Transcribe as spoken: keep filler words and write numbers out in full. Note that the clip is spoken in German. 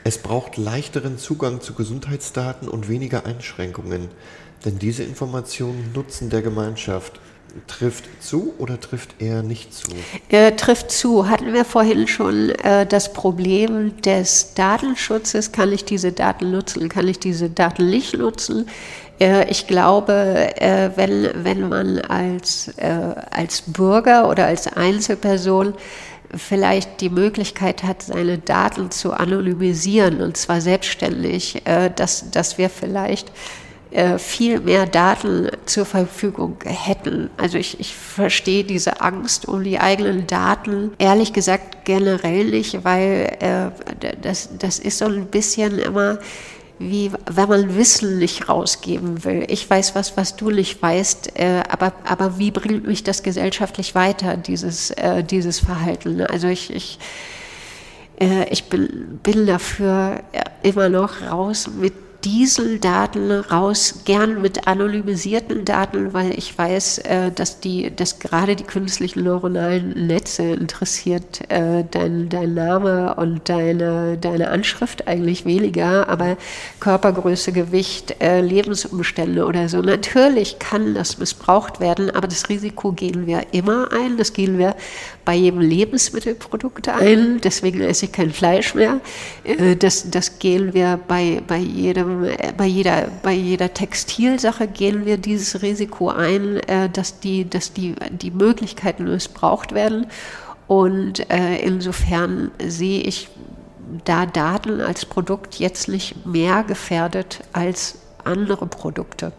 Es braucht leichteren Zugang zu Gesundheitsdaten und weniger Einschränkungen, denn diese Informationen nutzen der Gemeinschaft. Trifft zu oder trifft eher nicht zu? Äh, trifft zu. Hatten wir vorhin schon äh, das Problem des Datenschutzes. Kann ich diese Daten nutzen? Kann ich diese Daten nicht nutzen? Äh, ich glaube, äh, wenn, wenn man als, äh, als Bürger oder als Einzelperson vielleicht die Möglichkeit hat, seine Daten zu anonymisieren, und zwar selbstständig, äh, dass, dass wir vielleicht viel mehr Daten zur Verfügung hätten. Also ich, ich verstehe diese Angst um die eigenen Daten ehrlich gesagt generell nicht, weil äh, das, das ist so ein bisschen immer wie wenn man Wissen nicht rausgeben will. Ich weiß was, was du nicht weißt, äh, aber, aber wie bringt mich das gesellschaftlich weiter, dieses, äh, dieses Verhalten? Also ich, ich, äh, ich bin, bin dafür immer noch raus mit Dieseldaten raus, gern mit anonymisierten Daten, weil ich weiß, äh, dass die, dass gerade die künstlichen neuronalen Netze interessiert äh, dein, dein Name und deine, deine Anschrift eigentlich weniger, aber Körpergröße, Gewicht, äh, Lebensumstände oder so. Natürlich kann das missbraucht werden, aber das Risiko gehen wir immer ein. Das gehen wir bei jedem Lebensmittelprodukt ein. Deswegen esse ich kein Fleisch mehr. Äh, das, das gehen wir bei, bei jedem Bei jeder, bei jeder Textilsache gehen wir dieses Risiko ein, äh, dass, die, dass die, die Möglichkeiten missbraucht werden. Und äh, insofern sehe ich da Daten als Produkt jetzt nicht mehr gefährdet als andere Produkte.